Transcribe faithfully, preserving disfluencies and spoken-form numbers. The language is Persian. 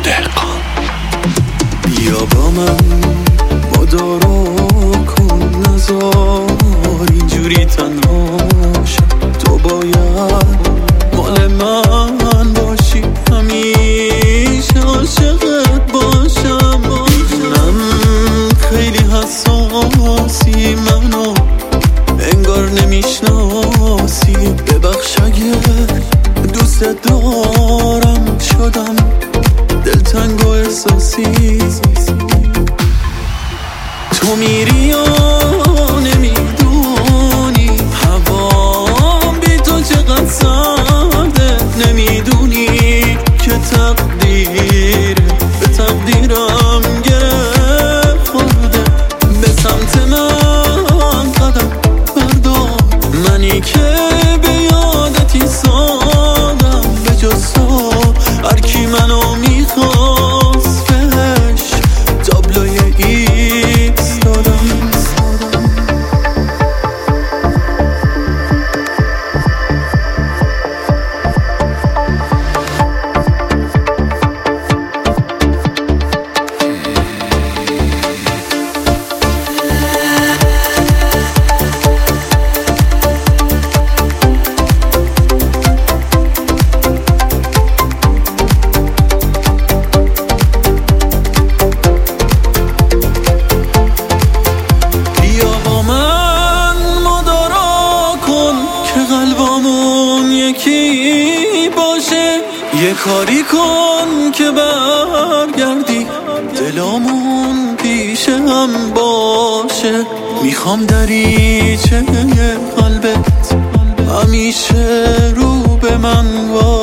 دهقان. بیا با من مدارا کن، نزار اینجوری تنها شم. تو باید مال من باشی، همیشه عاشقت باشم. میدونم خیلی حساسی، منو انگار نمیشناسی. ببخش اگه دوست دارم شدم دلتنگ و احساسی. تو میری یا نمیدونی هوام بی تو چقدر سرده. نمیدونی که تقدیر به تقدیرم گره خورده. به سمت من قدم بردار، منی که به یادتی سادم. به جز تو هرکی منو میخواست بهش تابلوی ایکس دادم. یکی باشه یه کاری کن که برگردی، دلامون پیش هم باشه. میخوام دریچه قلبت همیشه رو به من باشه.